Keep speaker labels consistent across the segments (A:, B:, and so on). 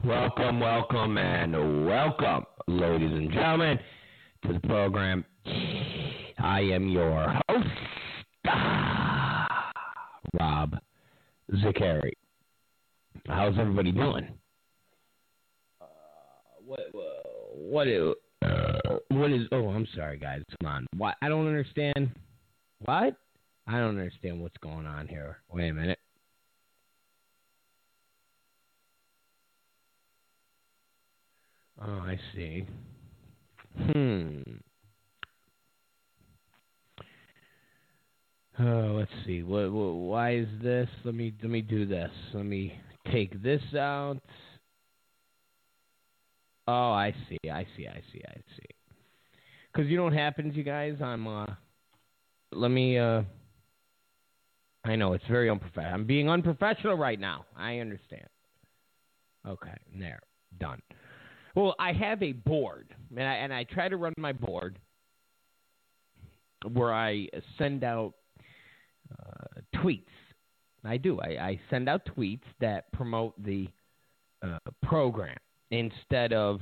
A: Welcome, and welcome, ladies and gentlemen, to the program. I am your host, Rob Zakari. How's everybody doing? What is? Oh, I'm sorry, guys. Come on. What? I don't understand. What? I don't understand what's going on here. Wait a minute. Oh, I see. Oh, let's see. Why is this? Let me do this. Let me take this out. Oh, I see. Because you know what happens, you guys? Let me. I know it's very unprofessional. I'm being unprofessional right now. I understand. Okay, there, done. Well, I have a board, and I try to run my board where I send out tweets. I do. I send out tweets that promote the program instead of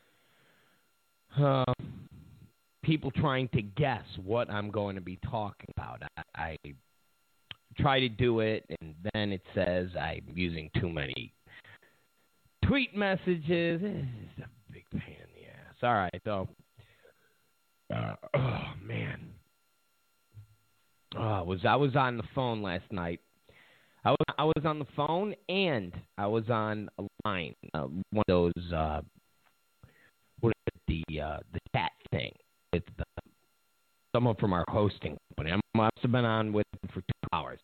A: people trying to guess what I'm going to be talking about. I try to do it, and then it says I'm using too many tweet messages. It's a big pain in the ass. All right, though. Oh man. I was on the phone last night. I was on the phone and I was on a line. One of those the chat thing. It's someone from our hosting company. I must have been on with them for 2 hours.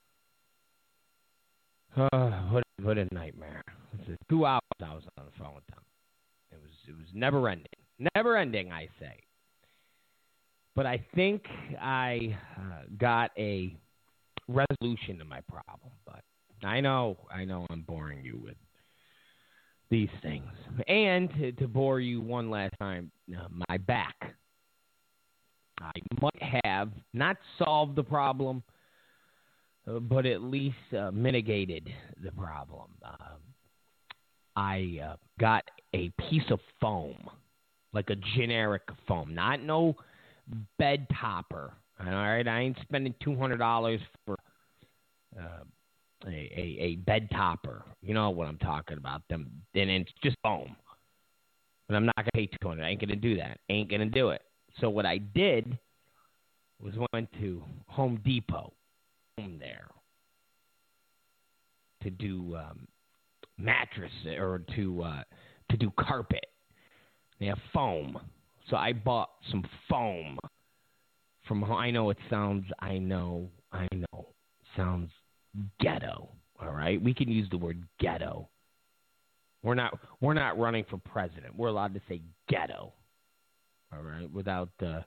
A: What a nightmare. 2 hours I was on the phone with them. It was never ending. Never ending, I say. But I think I got a resolution to my problem. But I know I'm boring you with these things. And to bore you one last time, my back. I might have not solved the problem, but at least mitigated the problem. I got a piece of foam, like a generic foam, not no bed topper. All right, I ain't spending $200 for a bed topper. You know what I'm talking about? Them, and it's just foam. But I'm not gonna pay $200. I ain't gonna do that. Ain't gonna do it. So what I did was went to Home Depot there to do mattress or to do carpet. They have foam. So I bought some foam from. I know sounds ghetto. All right, we can use the word ghetto. We're not running for president. We're allowed to say ghetto. All right, without the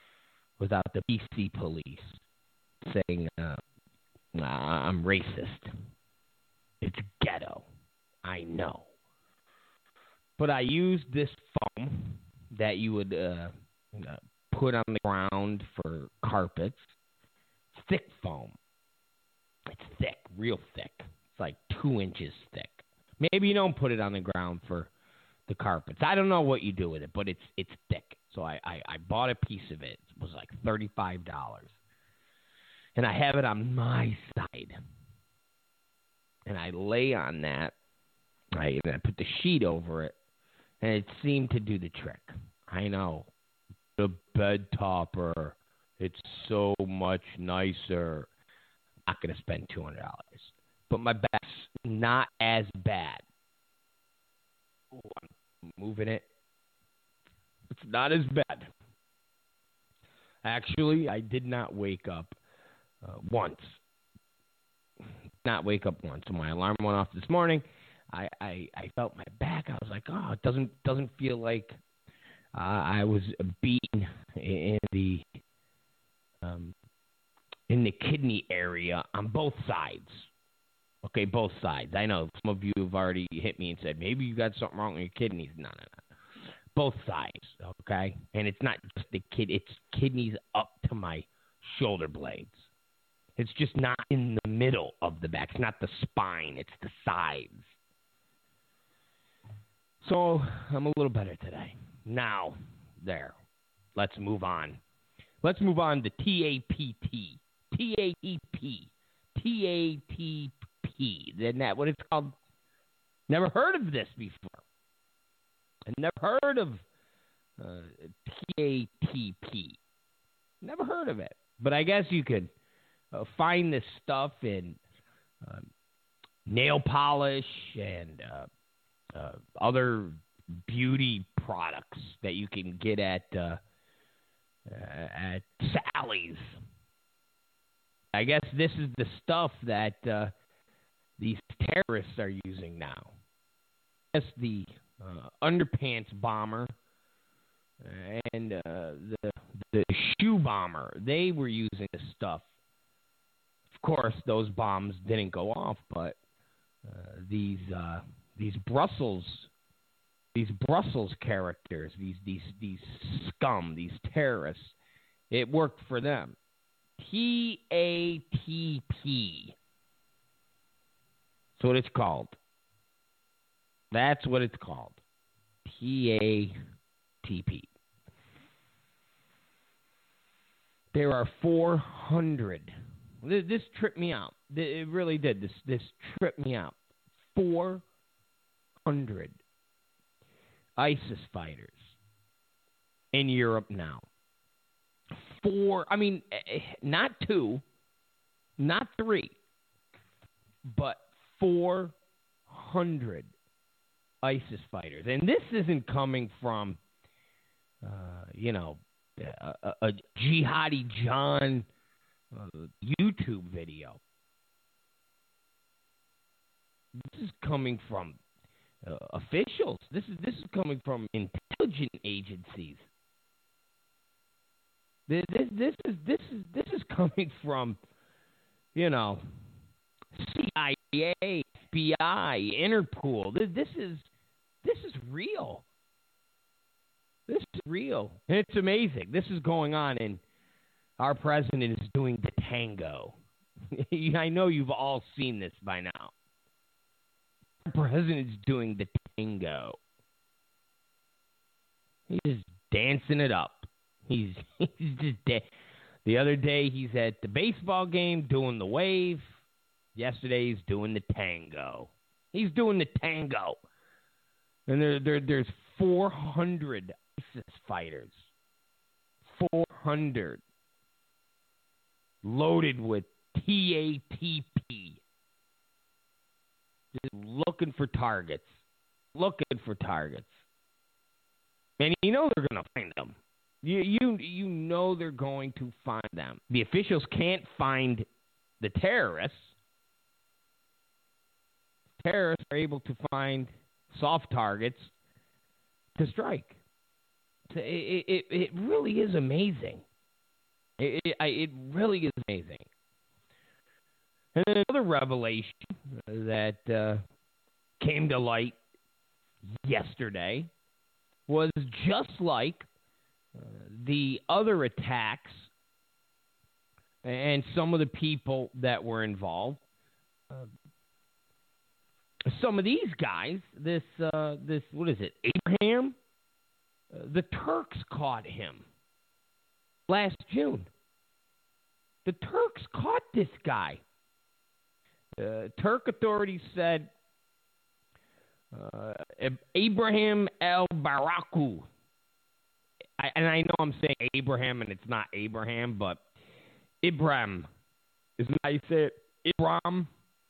A: PC police saying I'm racist. It's ghetto. I know. But I used this foam that you would put on the ground for carpets. Thick foam. It's thick, real thick. It's like 2 inches thick. Maybe you don't put it on the ground for the carpets. I don't know what you do with it, but it's thick. So I bought a piece of it. It was like $35. And I have it on my side. And I lay on that. I put the sheet over it. And it seemed to do the trick. I know. The bed topper. It's so much nicer. I'm not going to spend $200. But my back's not as bad. Ooh, I'm moving it. It's not as bad. Actually, I did not wake up once. Not wake up once. When my alarm went off this morning, I felt my back. I was like, oh, it doesn't feel like I was beaten in the kidney area on both sides. Okay, both sides. I know some of you have already hit me and said, maybe you got something wrong with your kidneys. No. Both sides, okay? And it's not just it's kidneys up to my shoulder blades. It's just not in the middle of the back. It's not the spine. It's the sides. So I'm a little better today. Now, there. Let's move on. Let's move on to TAPT. TATP. TATP. Isn't that what it's called? Never heard of this before. I never heard of TATP. Never heard of it. But I guess you could find this stuff in nail polish and other beauty products that you can get at Sally's. I guess this is the stuff that these terrorists are using now. Yes, the underpants bomber and the shoe bomber, they were using this stuff. Of course, those bombs didn't go off, but these Brussels characters, these scum, these terrorists, it worked for them. TATP. That's what it's called. That's what it's called. TATP. There are 400. This tripped me out. It really did. This tripped me out. 400 ISIS fighters in Europe now. Not 2, not 3, but 400 ISIS fighters. And this isn't coming from, a Jihadi John YouTube video. This is coming from officials. This is coming from intelligence agencies. This is coming from, CIA, FBI, Interpol. This is real. This is real, and it's amazing. This is going on, and our president is doing the tango. I know you've all seen this by now. Our president's doing the tango. He's just dancing it up. He's just the other day he's at the baseball game doing the wave. Yesterday he's doing the tango. He's doing the tango. And there's 400 ISIS fighters. 400 loaded with TATP. Just looking for targets. And you know they're going to find them. You know they're going to find them. The officials can't find the terrorists. Terrorists are able to find soft targets to strike. It really is amazing. It really is amazing. And then another revelation that came to light yesterday was just like the other attacks and some of the people that were involved. Some of these guys, this what is it, Abraham? The Turks caught him last June. The Turks caught this guy. Turk authorities said Abraham al-Baraku. And I know I'm saying Abraham and it's not Abraham, but Ibrahim. Isn't that how you say it? Ibrahim.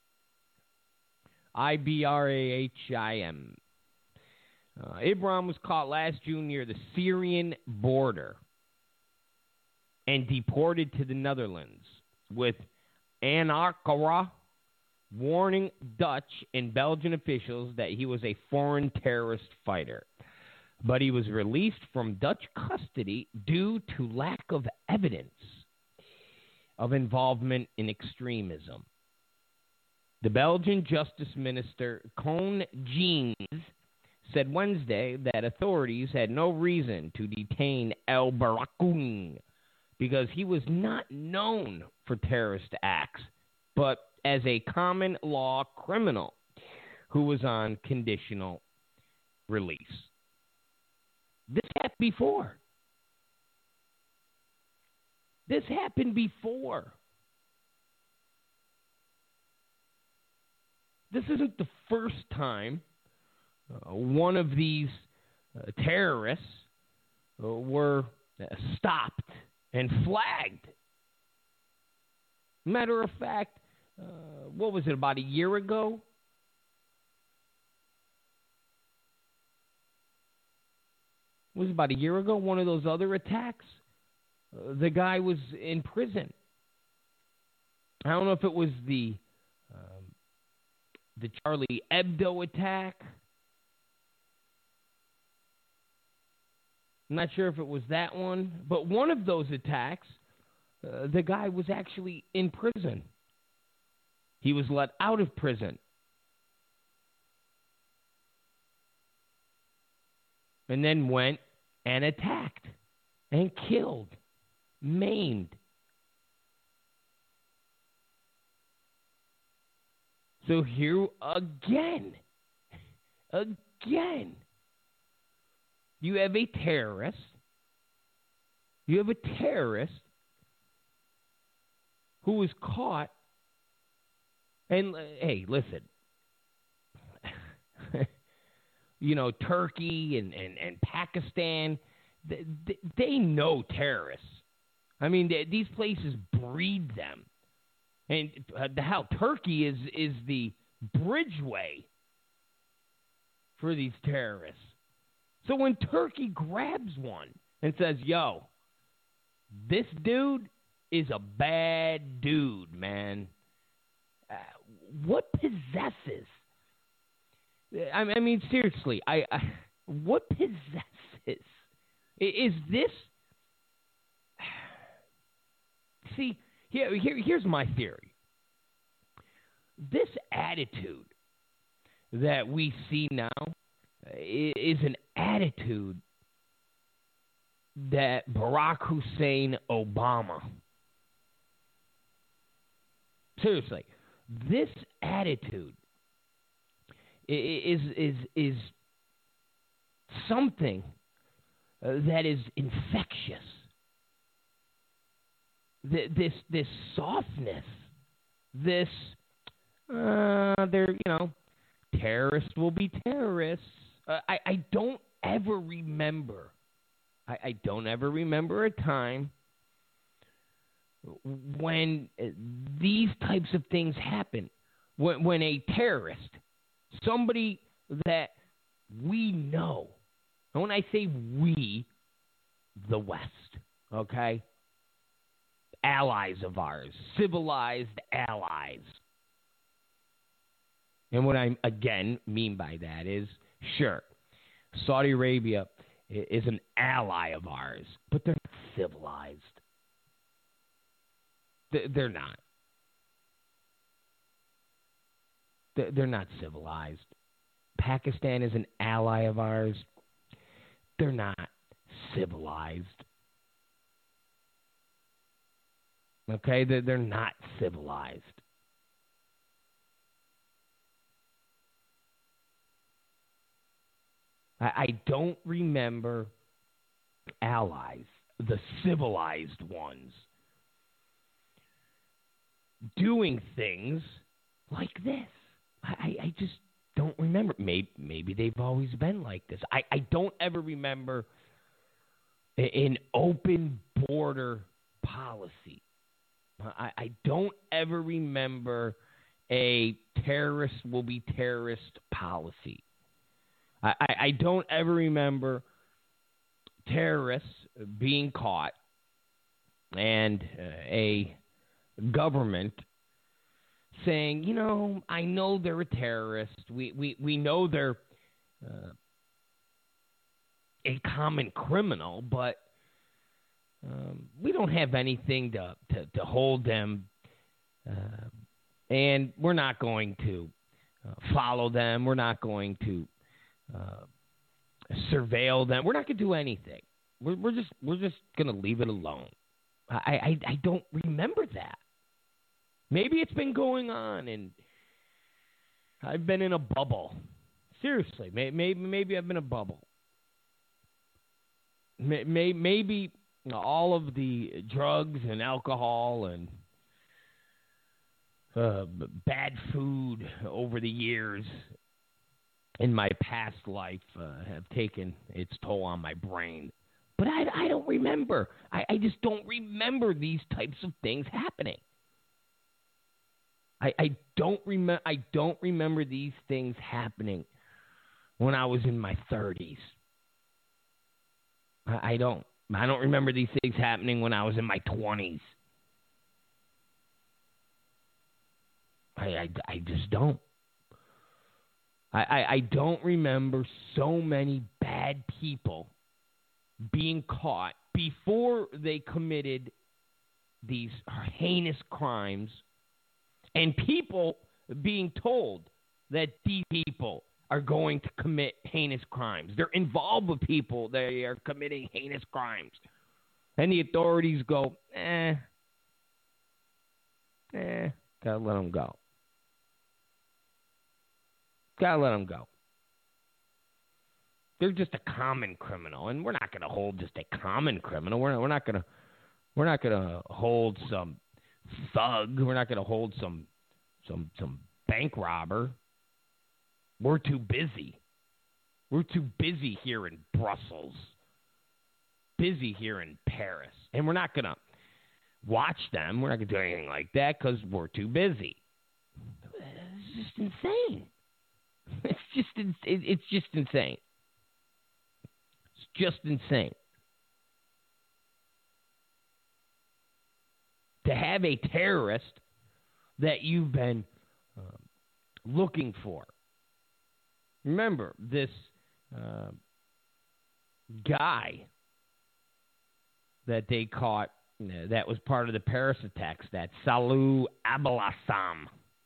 A: Ibrahim. Ibrahim was caught last June near the Syrian border and deported to the Netherlands, with Ankara warning Dutch and Belgian officials that he was a foreign terrorist fighter. But he was released from Dutch custody due to lack of evidence of involvement in extremism. The Belgian Justice Minister Koen Geens said Wednesday that authorities had no reason to detain El Barakoun because he was not known for terrorist acts, but as a common law criminal who was on conditional release. This happened before. This happened before. This isn't the first time one of these terrorists were stopped and flagged. Matter of fact, what was it, about a year ago? It was about a year ago, one of those other attacks. The guy was in prison. I don't know if it was the Charlie Hebdo attack. I'm not sure if it was that one, but one of those attacks, the guy was actually in prison. He was let out of prison. And then went and attacked and killed, maimed. So here again, you have a terrorist. You have a terrorist who was caught. And, hey, listen. You know, Turkey and Pakistan, they know terrorists. I mean, these places breed them. And how Turkey is the bridgeway for these terrorists. So when Turkey grabs one and says, yo, this dude is a bad dude, man. What possesses? I mean, seriously, what possesses? Is this? See, here's my theory. This attitude that we see now is an attitude that Barack Hussein Obama. Seriously, this attitude is something that is infectious. This softness, this terrorists will be terrorists. I don't ever remember. I don't ever remember a time when these types of things happen. When a terrorist, somebody that we know, and when I say we, the West, okay? Allies of ours, civilized allies. And what I, again, mean by that is, sure, Saudi Arabia is an ally of ours, but they're not civilized. They're not. They're not civilized. Pakistan is an ally of ours. They're not civilized. Okay? They're not civilized. I don't remember allies, the civilized ones, doing things like this. I just don't remember. Maybe they've always been like this. I don't ever remember an open border policy. I don't ever remember a terrorist will be terrorist policy. I don't ever remember terrorists being caught and a government saying, you know, I know they're a terrorist. We know they're a common criminal, but we don't have anything to hold them, and we're not going to follow them. We're not going to surveil them. We're not going to do anything. We're just going to leave it alone. I don't remember that. Maybe it's been going on, and I've been in a bubble Seriously, maybe I'm in a bubble. Maybe all of the drugs and alcohol and bad food over the years in my past life have taken its toll on my brain. But I don't remember. I just don't remember these types of things happening. I don't remember these things happening when I was in my 30s. I don't remember these things happening when I was in my 20s. I just don't. I don't remember so many bad people being caught before they committed these heinous crimes, and people being told that these people are going to commit heinous crimes. They're involved with people that are committing heinous crimes. And the authorities go, gotta let them go. Gotta let them go. They're just a common criminal, and we're not going to hold just a common criminal. We're not going to hold some thug. We're not going to hold some bank robber. We're too busy. We're too busy here in Brussels. Busy here in Paris, and we're not going to watch them. We're not going to do anything like that because we're too busy. It's just insane. It's just insane. It's just insane. To have a terrorist that you've been looking for. Remember, this guy that they caught that was part of the Paris attacks, that Salou Abdeslam.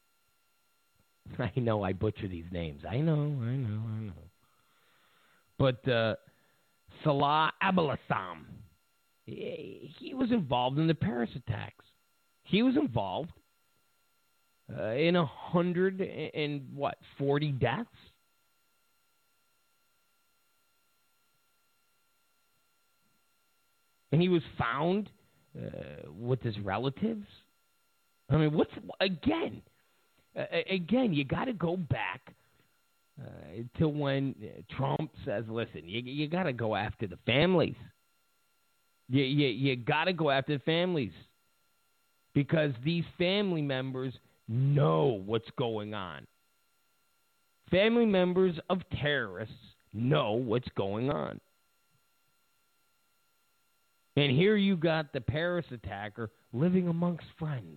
A: I know I butcher these names. I know. But Salah Abdeslam, he was involved in the Paris attacks. He was involved in 140 deaths. And he was found with his relatives. I mean, again, you got to go back to when Trump says, listen, you got to go after the families. You got to go after the families because these family members know what's going on. Family members of terrorists know what's going on. And here you got the Paris attacker living amongst friends.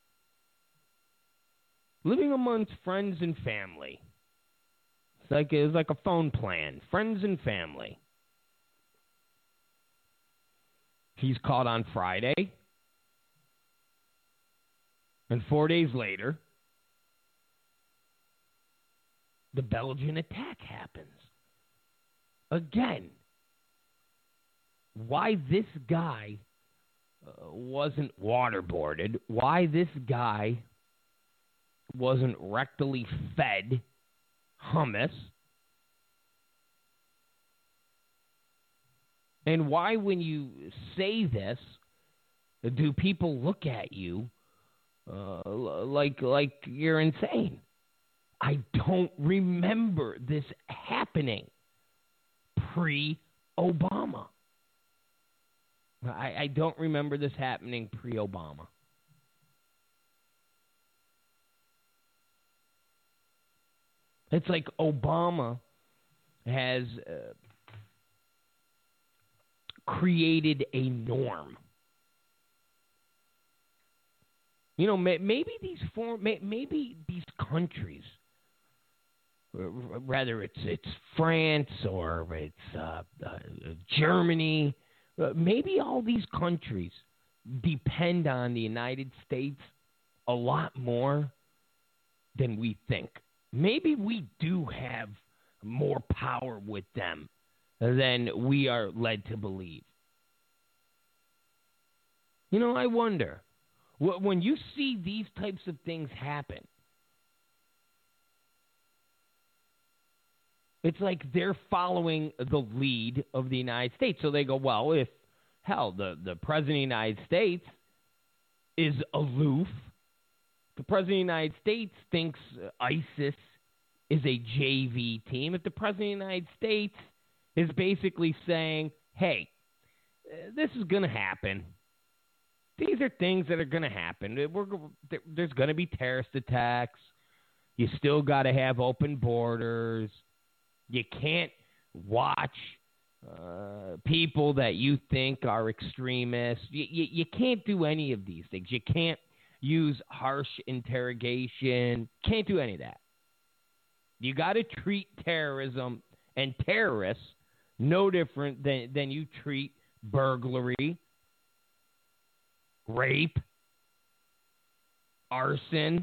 A: Living amongst friends and family. It was like a phone plan. Friends and family. He's caught on Friday. And 4 days later, the Belgian attack happens. Again, why this guy wasn't waterboarded, why this guy wasn't rectally fed hummus, and why when you say this, do people look at you like you're insane? I don't remember this happening pre-Obama. I don't remember this happening pre-Obama. It's like Obama has created a norm. You know, maybe these countries, whether it's France or it's Germany, maybe all these countries depend on the United States a lot more than we think. Maybe we do have more power with them than we are led to believe. You know, I wonder, when you see these types of things happen, It's like they're following the lead of the United States. So they go, well, if, hell, the President of the United States is aloof, the President of the United States thinks ISIS is a JV team, if the President of the United States is basically saying, hey, this is going to happen. These are things that are going to happen. There's going to be terrorist attacks. You still got to have open borders. You can't watch people that you think are extremists. You can't do any of these things. You can't use harsh interrogation. Can't do any of that. You got to treat terrorism and terrorists no different than you treat burglary, rape, arson.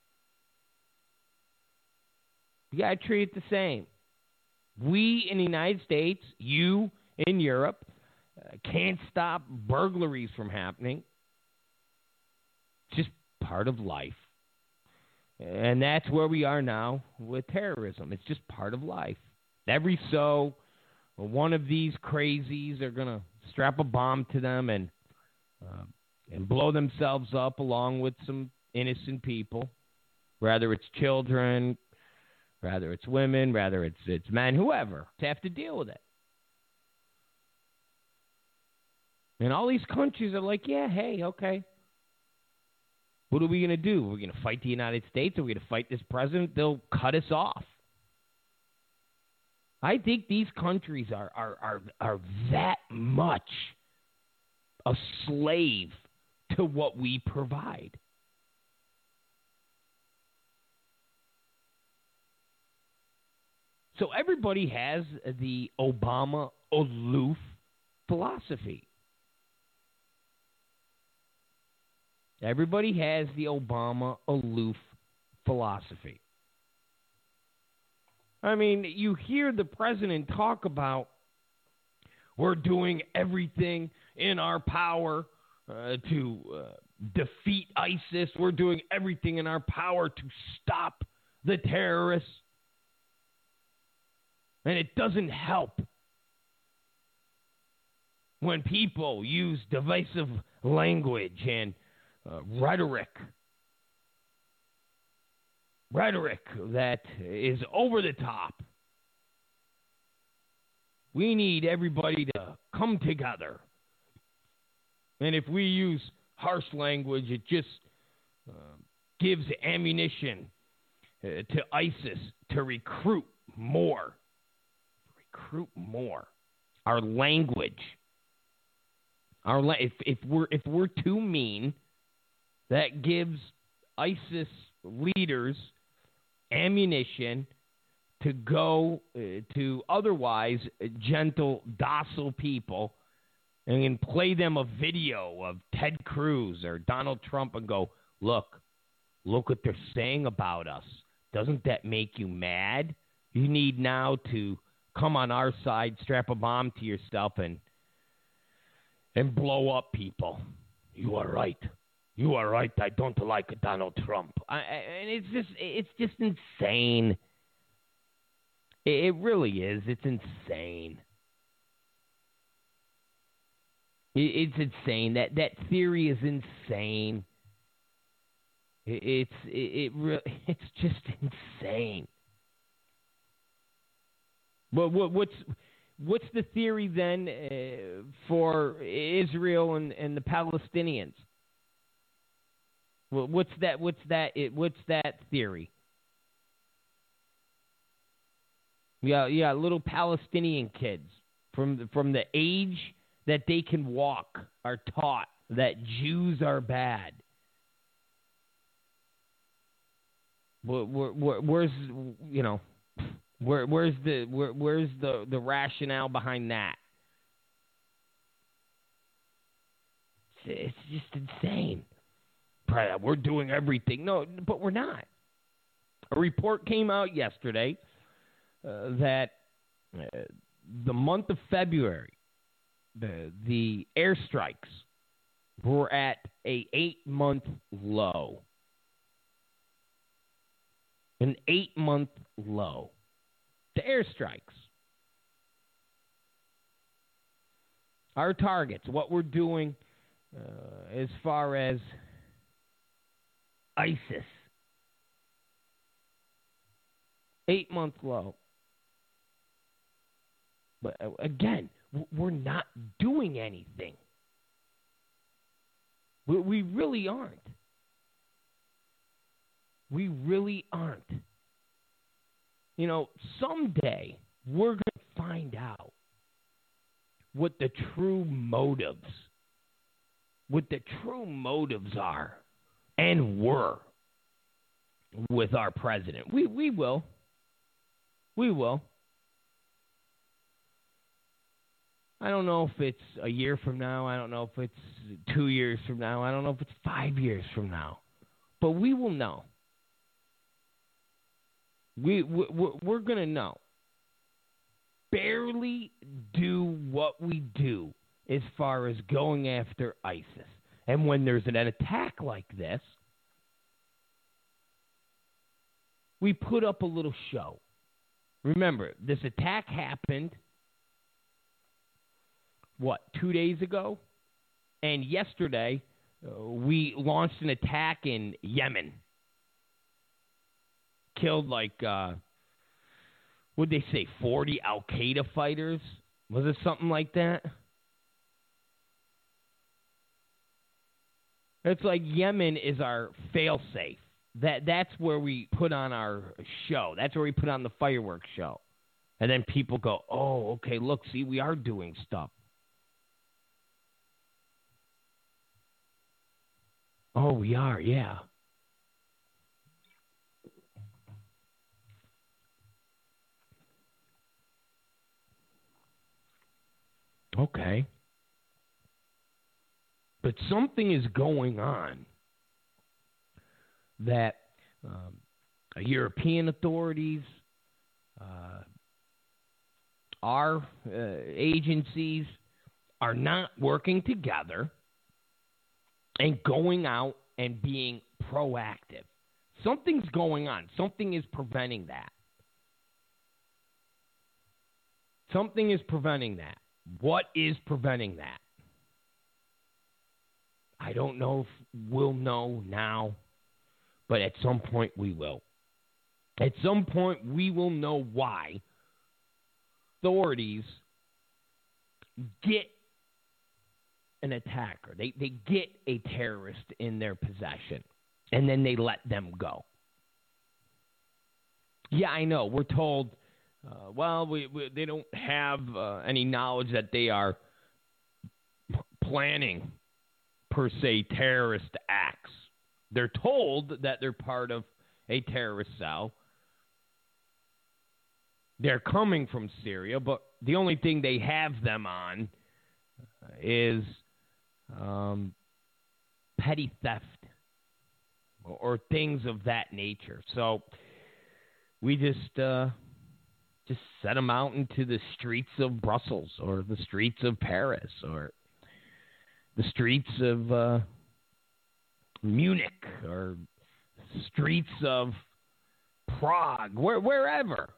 A: You got to treat it the same. We in the United States, you in Europe, can't stop burglaries from happening. It's just part of life. And that's where we are now with terrorism. It's just part of life. Every so, one of these crazies are going to strap a bomb to them and blow themselves up along with some innocent people, whether it's children, whether it's women, whether it's men, whoever, to have to deal with it. And all these countries are like, yeah, hey, okay. What are we going to do? Are we going to fight the United States? Are we going to fight this president? They'll cut us off. I think these countries are that much a slave to what we provide. So everybody has the Obama aloof philosophy. Everybody has the Obama aloof philosophy. I mean, you hear the president talk about we're doing everything in our power to defeat ISIS. We're doing everything in our power to stop the terrorists. And it doesn't help when people use divisive language and rhetoric that is over the top. We need everybody to come together. And if we use harsh language, it just gives ammunition to ISIS to recruit more. Our language. If we're too mean, that gives ISIS leaders ammunition to go to otherwise gentle, docile people and play them a video of Ted Cruz or Donald Trump and go, look what they're saying about us. Doesn't that make you mad? You need now to come on our side, strap a bomb to yourself, and blow up people. You are right. You are right. I don't like Donald Trump. And it's just insane. It really is. It's insane. It's insane. That theory is insane. It's just insane. But what's the theory then for Israel and the Palestinians? What's that theory? Yeah, little Palestinian kids from the age that they can walk are taught that Jews are bad. Where's the rationale behind that? It's just insane. We're doing everything. No, but we're not. A report came out yesterday that the month of February, the airstrikes were at a 8-month low. An 8-month low. to airstrikes. Our targets, what we're doing as far as ISIS. 8-month low. But again, we're not doing anything. We really aren't. We really aren't. You know, someday we're going to find out what the true motives are and were with our president. We will. We will. I don't know if it's a year from now. I don't know if it's 2 years from now. I don't know if it's 5 years from now. But we will know. We're going to know. Barely do what we do as far as going after ISIS. And when there's an attack like this, we put up a little show. Remember, this attack happened, 2 days ago? And yesterday, we launched an attack in Yemen. Killed what'd they say, 40 Al-Qaeda fighters? Was it something like that? It's like Yemen is our fail-safe. That's where we put on our show. That's where we put on the fireworks show. And then people go, oh, okay, look, see, we are doing stuff. Oh, we are, yeah. Okay. But something is going on that European authorities, our agencies are not working together and going out and being proactive. Something's going on. Something is preventing that. Something is preventing that. What is preventing that? I don't know if we'll know now, but at some point we will. At some point we will know why authorities get an attacker. They get a terrorist in their possession, and then they let them go. Yeah, I know. We're told, they don't have any knowledge that they are planning, per se, terrorist acts. They're told that they're part of a terrorist cell. They're coming from Syria, but the only thing they have them on is petty theft or things of that nature. So we just set them out into the streets of Brussels or the streets of Paris or the streets of Munich or streets of Prague, wherever.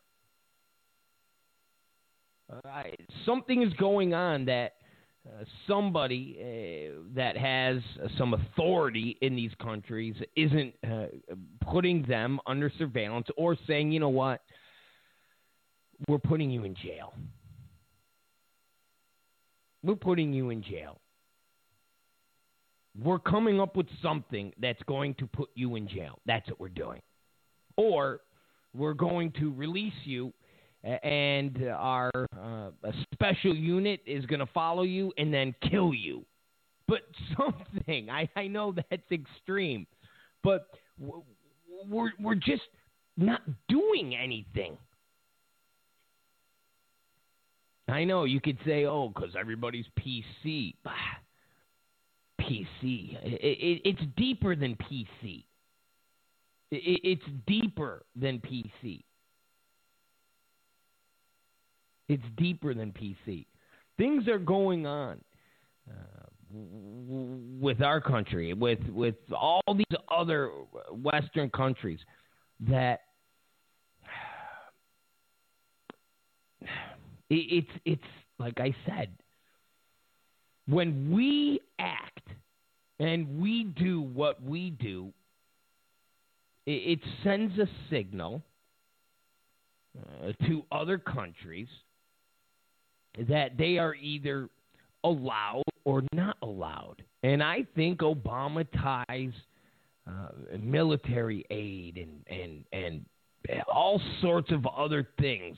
A: Something is going on that somebody that has some authority in these countries isn't putting them under surveillance or saying, you know what, we're putting you in jail. We're putting you in jail. We're coming up with something that's going to put you in jail. That's what we're doing. Or we're going to release you and our a special unit is going to follow you and then kill you. But something, I know that's extreme, but we're just not doing anything. I know you could say, oh, because everybody's PC. PC. It's deeper than PC. It's deeper than PC. It's deeper than PC. Things are going on with our country, with all these other Western countries that It's like I said, when we act and we do what we do, it sends a signal to other countries that they are either allowed or not allowed. And I think Obama ties military aid and all sorts of other things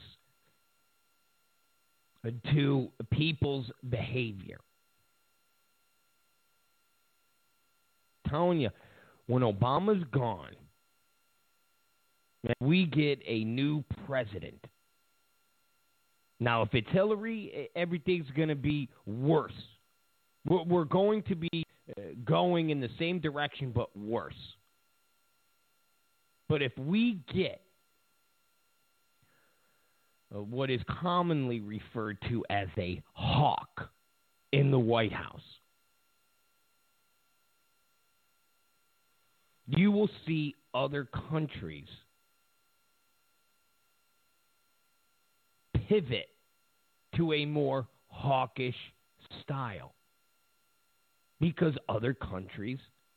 A: to people's behavior. I'm telling you, when Obama's gone, we get a new president. Now, if it's Hillary, everything's going to be worse. We're going to be going in the same direction, but worse. But if we get what is commonly referred to as a hawk in the White House, you will see other countries pivot to a more hawkish style, because other countries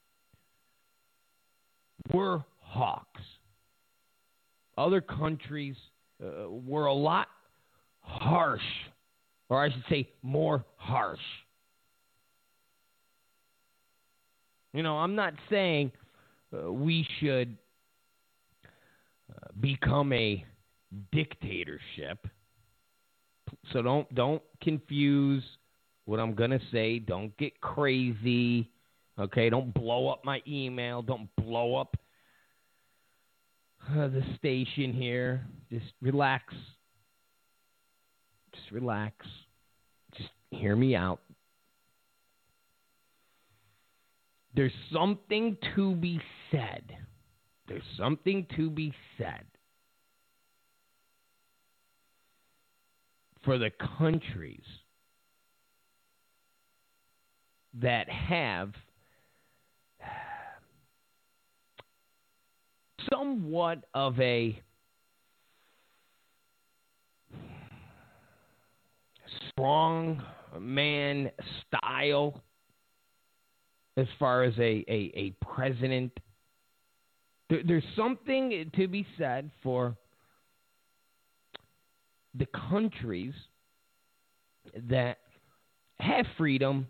A: were hawks. Other countries were a lot harsh, or I should say more harsh. I'm not saying we should become a dictatorship. So don't confuse what I'm going to say. Don't get crazy. Okay, don't blow up my email. Don't blow up the station here. Just relax. Just relax. Just hear me out. There's something to be said. There's something to be said for the countries that have somewhat of a strong man style as far as a president. There's something to be said for the countries that have freedom,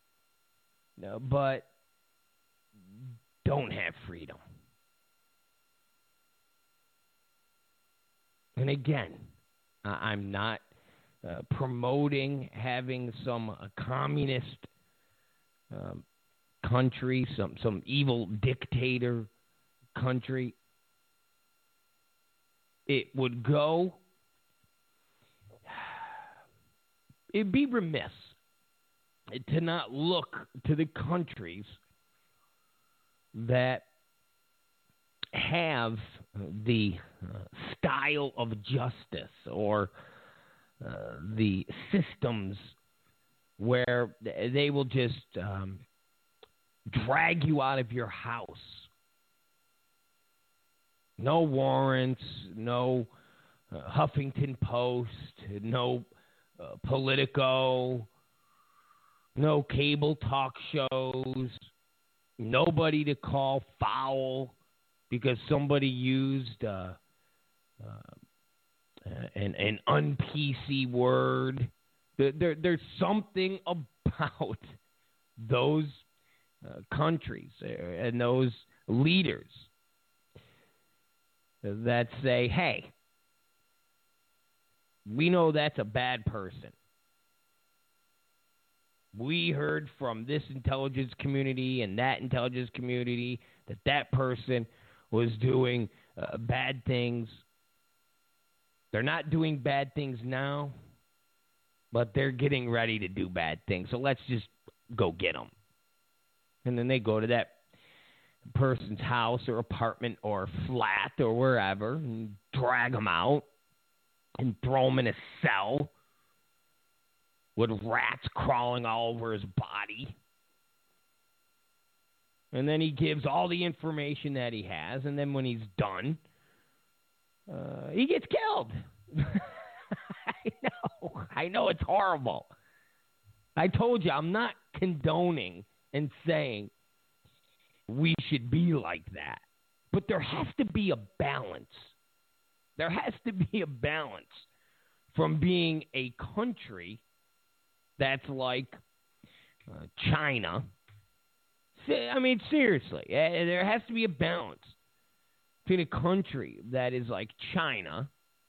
A: but don't have freedom. And again, I'm not promoting having some communist country, some evil dictator country. It'd be remiss to not look to the countries that have the style of justice or the systems where they will just drag you out of your house. No warrants, no Huffington Post, no Politico, no cable talk shows, nobody to call foul because somebody used an un-PC word. There's something about those countries and those leaders that say, hey, we know that's a bad person. We heard from this intelligence community and that intelligence community that person was doing bad things. They're not doing bad things now, but they're getting ready to do bad things. So let's just go get them. And then they go to that person's house or apartment or flat or wherever and drag them out and throw them in a cell with rats crawling all over his body. And then he gives all the information that he has, and then when he's done, he gets killed. I know. I know it's horrible. I told you I'm not condoning and saying we should be like that. But there has to be a balance. There has to be a balance from being a country that's like China. I mean, seriously, there has to be a balance between a country that is like China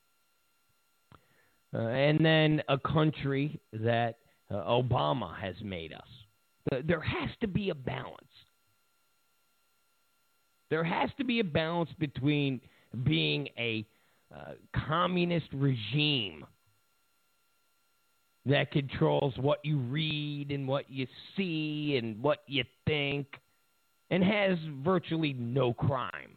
A: and then a country that Obama has made us. There has to be a balance. There has to be a balance between being a communist regime that controls what you read and what you see and what you think and has virtually no crime.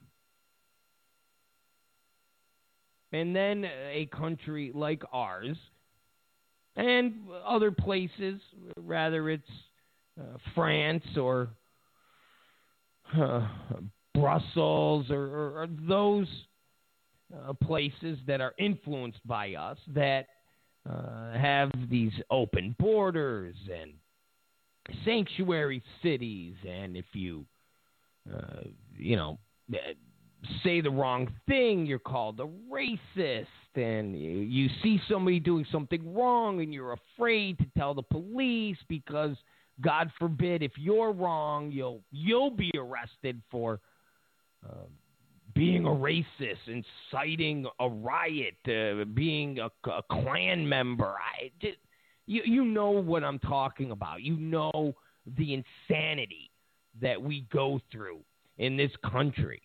A: And then a country like ours and other places, rather it's France or Brussels or those places that are influenced by us that have these open borders and sanctuary cities, and if you say the wrong thing, you're called a racist, and you see somebody doing something wrong and you're afraid to tell the police because, God forbid, if you're wrong, you'll be arrested for being a racist, inciting a riot, being a Klan member. You know what I'm talking about. You know the insanity that we go through in this country.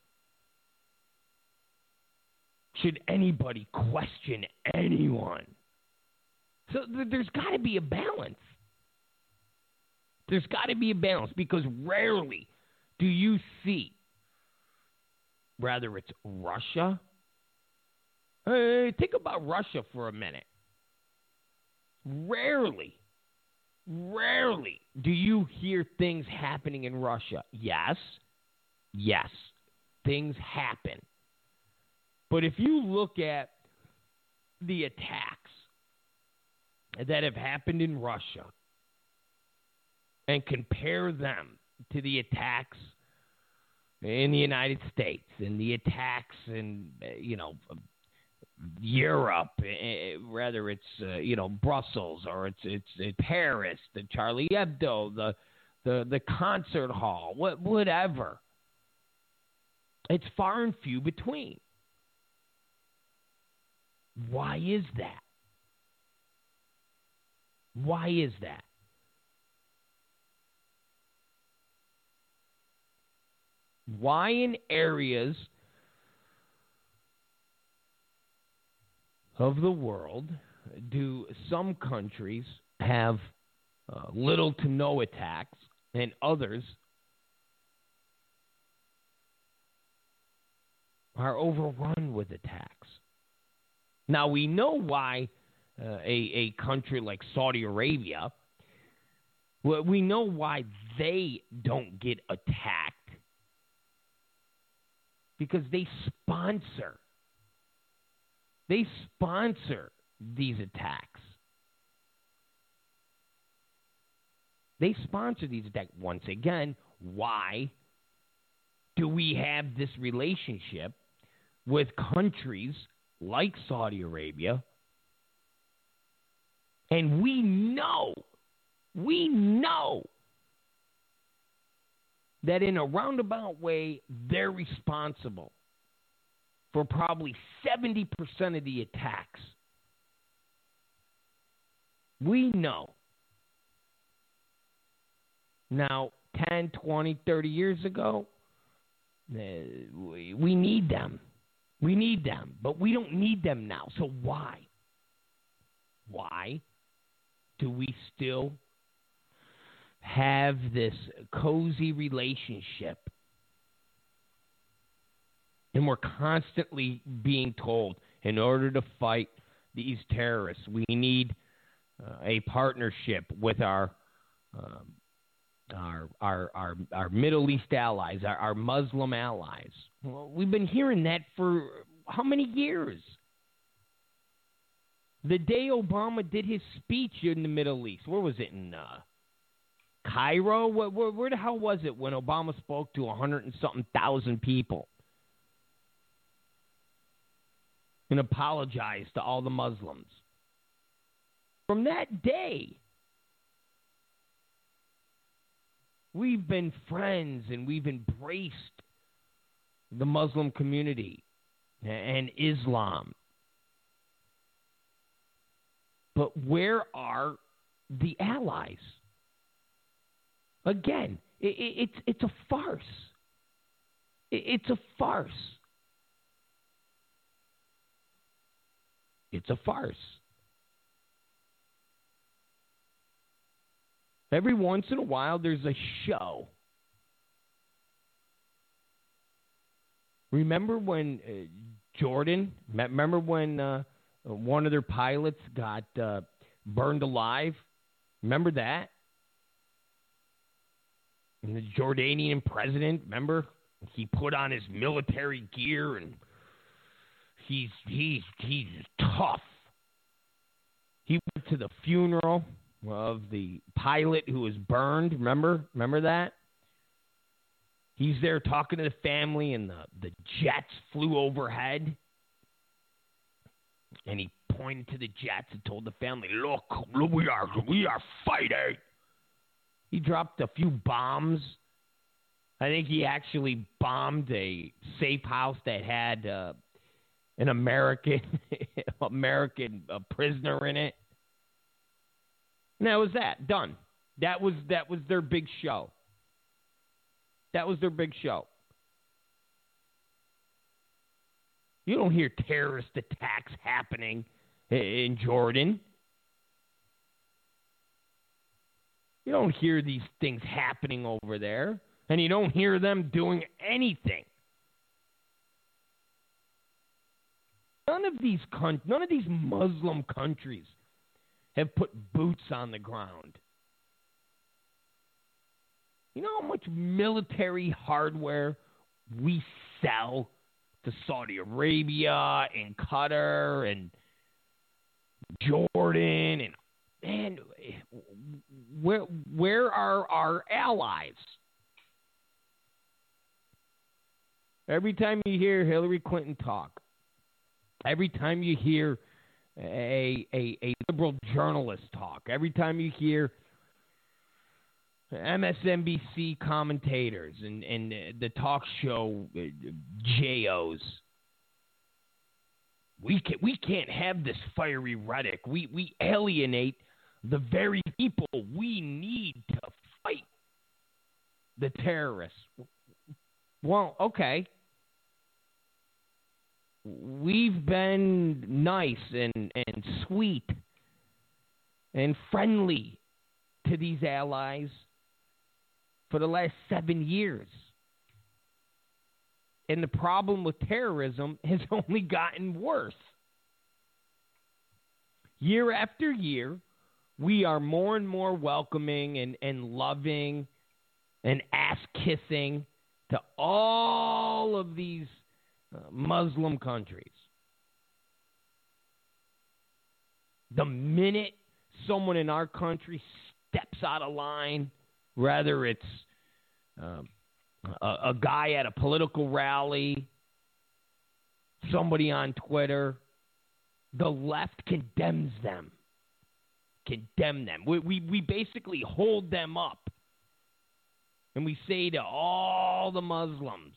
A: Should anybody question anyone? So there's got to be a balance. There's got to be a balance because rarely do you see, rather it's Russia. Think about Russia for a minute. Rarely do you hear things happening in Russia. Yes, things happen. But if you look at the attacks that have happened in Russia and compare them to the attacks in the United States and the attacks in, Europe, whether it's, Brussels or it's Paris, the Charlie Hebdo, the concert hall, whatever, it's far and few between. Why is that? Why is that? Why in areas of the world do some countries have little to no attacks and others are overrun with attacks? Now, we know why a country like Saudi Arabia, we know why they don't get attacked. Because they sponsor these attacks. They sponsor these attacks. Once again, why do we have this relationship with countries like Saudi Arabia? And we know that in a roundabout way, they're responsible for probably 70% of the attacks. We know. Now, 10, 20, 30 years ago, we need them. We need them, but we don't need them now. So why? Why do we still have this cozy relationship? And we're constantly being told, in order to fight these terrorists, we need a partnership with our Middle East allies, our Muslim allies. Well, we've been hearing that for how many years? The day Obama did his speech in the Middle East, where was it, in Cairo? Where the hell was it when Obama spoke to 100 and something thousand people and apologized to all the Muslims? From that day, we've been friends and we've embraced the Muslim community and Islam. But where are the allies? Again, it's a farce. It's a farce. It's a farce. Every once in a while, there's a show. Remember when Jordan, remember when one of their pilots got burned alive? Remember that? And the Jordanian president, remember? He put on his military gear and he's tough. He went to the funeral of the pilot who was burned. Remember that? He's there talking to the family, and the jets flew overhead. And he pointed to the jets and told the family, look, we are fighting. He dropped a few bombs. I think he actually bombed a safe house that had an American prisoner in it. And that was that. Done. That was their big show. That was their big show. You don't hear terrorist attacks happening in Jordan. You don't hear these things happening over there. And you don't hear them doing anything. None of these Muslim countries have put boots on the ground. You know how much military hardware we sell to Saudi Arabia and Qatar and Jordan, and man, where are our allies? Every time you hear Hillary Clinton talk, every time you hear a liberal journalist talk, every time you hear MSNBC commentators and the talk show JOs, we can't have this fiery rhetoric. We alienate the very people we need to fight the terrorists. Well, okay. We've been nice and sweet and friendly to these allies for the last 7 years. And the problem with terrorism has only gotten worse. Year after year, we are more and more welcoming and loving and ass-kissing to all of these Muslim countries. The minute someone in our country steps out of line, whether it's a guy at a political rally, somebody on Twitter, the left condemns them. We basically hold them up. And we say to all the Muslims,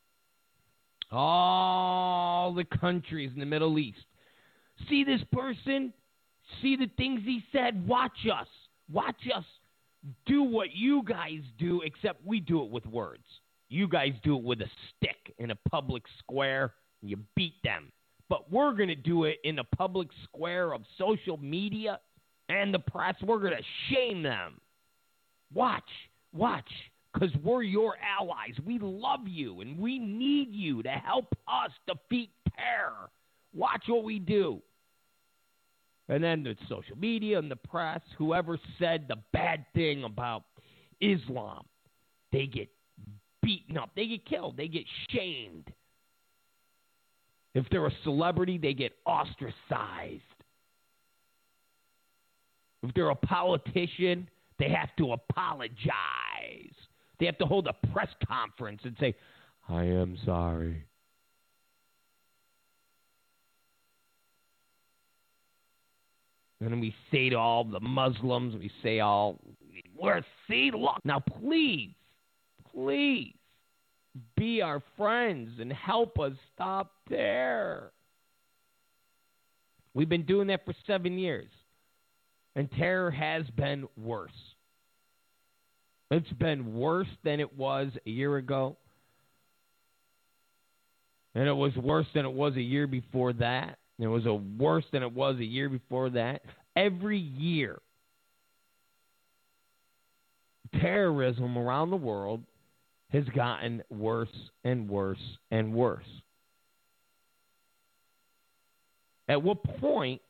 A: all the countries in the Middle East, see this person? See the things he said? Watch us. Watch us do what you guys do, except we do it with words. You guys do it with a stick in a public square, and you beat them. But we're going to do it in the public square of social media and the press. We're going to shame them. Watch, because we're your allies. We love you, and we need you to help us defeat terror. Watch what we do. And then the social media and the press, whoever said the bad thing about Islam, they get beaten up. They get killed. They get shamed. If they're a celebrity, they get ostracized. If they're a politician, they have to apologize. They have to hold a press conference and say, I am sorry. And then we say to all the Muslims, look, now please, be our friends and help us stop terror. We've been doing that for 7 years, and terror has been worse. It's been worse than it was a year ago, and it was worse than it was a year before that. It was worse than it was a year before that. Every year, terrorism around the world has gotten worse and worse and worse. At what point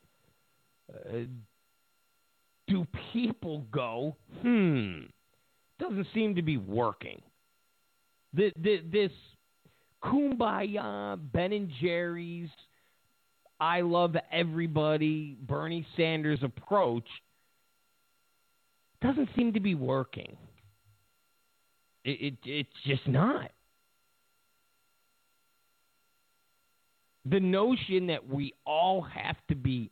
A: do people go, doesn't seem to be working? This kumbaya, Ben and Jerry's, I love everybody, Bernie Sanders approach doesn't seem to be working. It's just not. The notion that we all have to be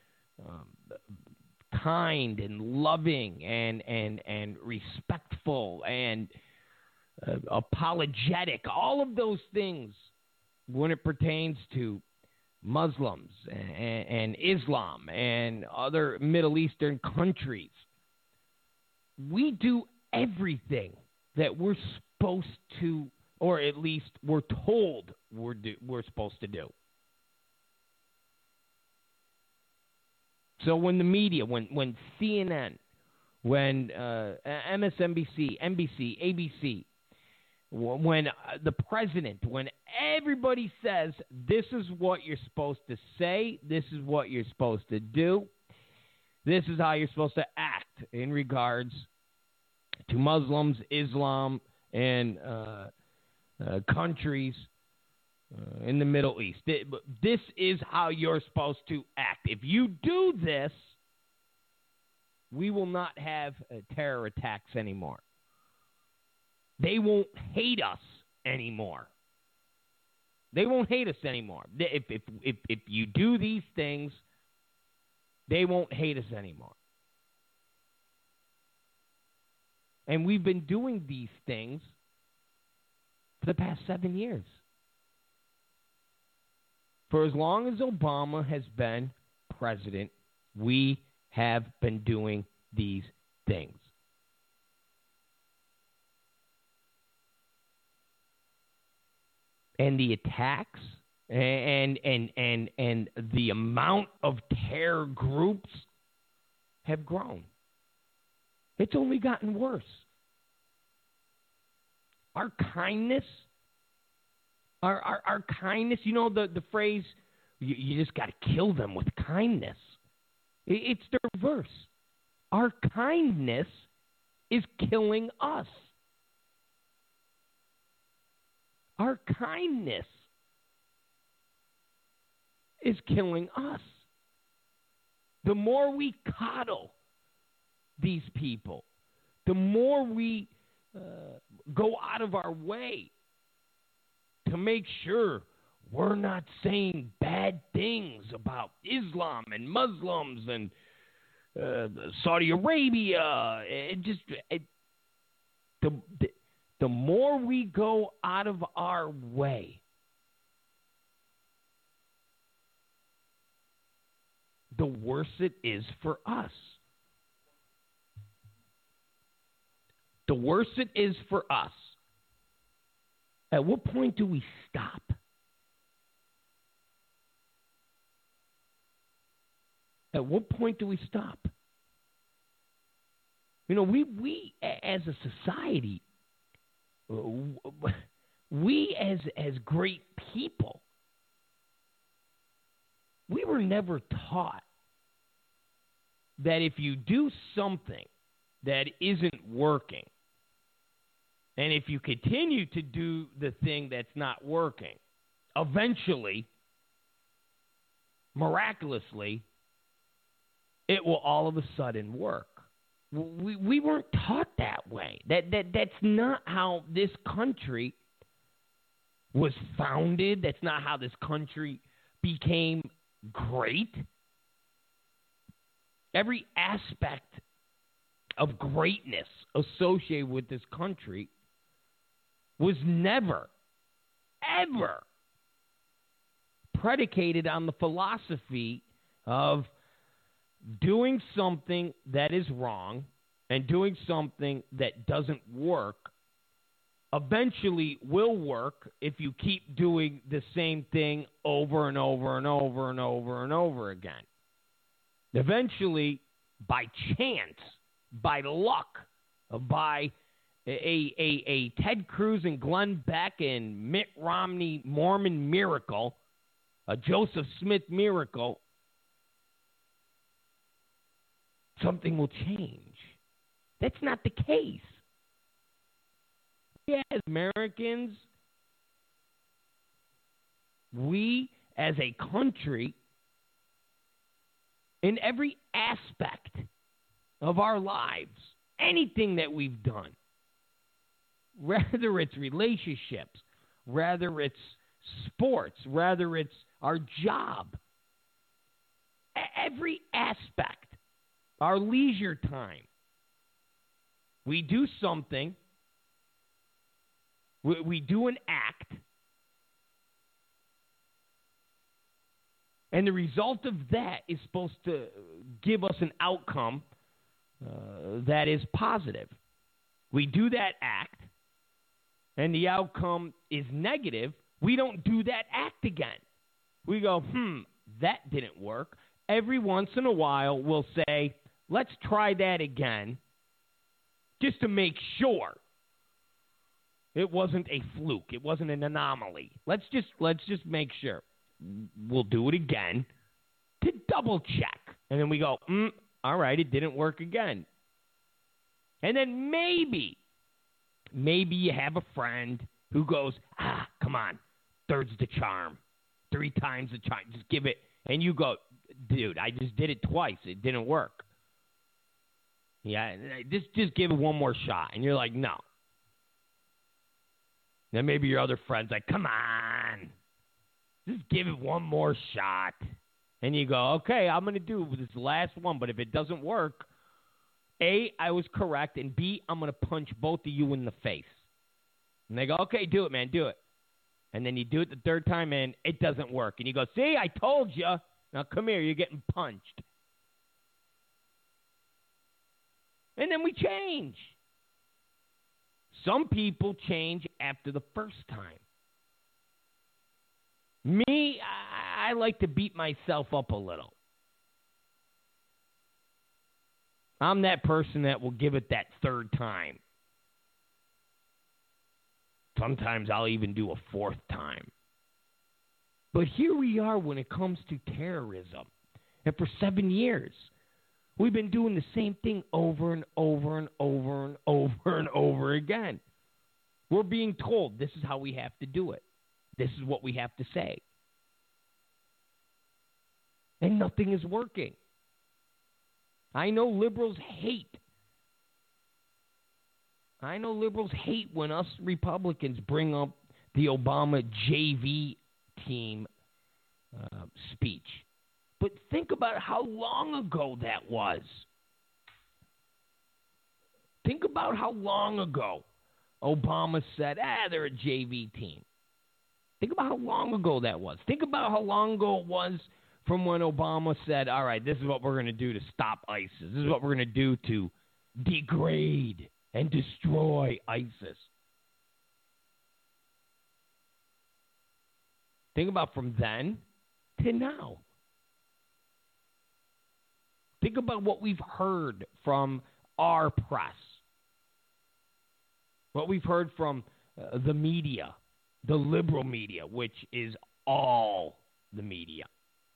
A: kind and loving and respectful and apologetic, all of those things when it pertains to Muslims and Islam and other Middle Eastern countries. We do everything that we're supposed to, or at least we're told we're supposed to do. So when the media, when CNN, when MSNBC, NBC, ABC, when the president, when everybody says this is what you're supposed to say, this is what you're supposed to do, this is how you're supposed to act in regards to Muslims, Islam, and countries in the Middle East. This is how you're supposed to act. If you do this, we will not have terror attacks anymore. They won't hate us anymore. They won't hate us anymore. If you do these things, they won't hate us anymore. And we've been doing these things for the past 7 years. For as long as Obama has been president, we have been doing these things. And the attacks and the amount of terror groups have grown. It's only gotten worse. Our kindness, our kindness, you know the phrase, you just got to kill them with kindness. It's the reverse. Our kindness is killing us. Our kindness is killing us. The more we coddle these people, the more we go out of our way to make sure we're not saying bad things about Islam and Muslims and Saudi Arabia. The more we go out of our way, the worse it is for us. The worse it is for us. At what point do we stop? At what point do we stop? You know, we as a society, we as great people, we were never taught that if you do something that isn't working, and if you continue to do the thing that's not working, eventually, miraculously, it will all of a sudden work. We weren't taught that way. That's not how this country was founded. That's not how this country became great. Every aspect of greatness associated with this country was never, ever predicated on the philosophy of doing something that is wrong and doing something that doesn't work eventually will work if you keep doing the same thing over and over and over and over and over again. Eventually, by chance, by luck, by a Ted Cruz and Glenn Beck and Mitt Romney Mormon miracle, a Joseph Smith miracle, something will change. That's not the case. We as Americans, we as a country, in every aspect of our lives, anything that we've done, whether it's relationships, whether it's sports, whether it's our job, every aspect, our leisure time, we do something, we do an act, and the result of that is supposed to give us an outcome that is positive. We do that act, and the outcome is negative. We don't do that act again. We go, that didn't work. Every once in a while, we'll say, let's try that again, just to make sure it wasn't a fluke. It wasn't an anomaly. Let's just make sure. We'll do it again to double check. And then we go, all right, it didn't work again. And then maybe you have a friend who goes, come on, third's the charm. 3 times the charm. Just give it. And you go, dude, I just did it twice. It didn't work. Yeah, just give it one more shot. And you're like, no. Then maybe your other friend's like, come on. Just give it one more shot. And you go, okay, I'm going to do this last one. But if it doesn't work, A, I was correct. And B, I'm going to punch both of you in the face. And they go, okay, do it, man, do it. And then you do it the third time and it doesn't work. And you go, see, I told you. Now come here, you're getting punched. And then we change. Some people change after the first time. Me, I like to beat myself up a little. I'm that person that will give it that third time. Sometimes I'll even do a fourth time. But here we are when it comes to terrorism. And for 7 years, we've been doing the same thing over and over and over and over and over again. We're being told this is how we have to do it. This is what we have to say. And nothing is working. I know liberals hate. When us Republicans bring up the Obama JV team speech. But think about how long ago that was. Think about how long ago Obama said, they're a JV team. Think about how long ago that was. Think about how long ago it was from when Obama said, all right, this is what we're going to do to stop ISIS. This is what we're going to do to degrade and destroy ISIS. Think about from then to now. Think about what we've heard from our press. What we've heard from the media, the liberal media, which is all the media.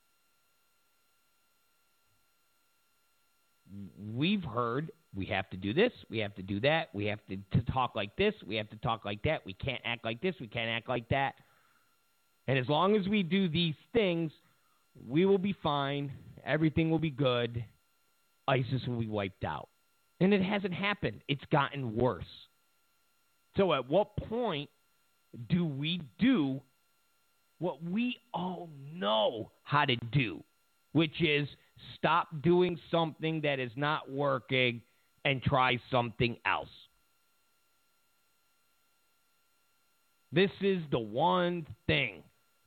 A: We've heard we have to do this, we have to do that, we have to talk like this, we have to talk like that, we can't act like this, we can't act like that. And as long as we do these things, we will be fine, everything will be good, ISIS will be wiped out. And it hasn't happened. It's gotten worse. So at what point do we do what we all know how to do, which is stop doing something that is not working and try something else? This is the one thing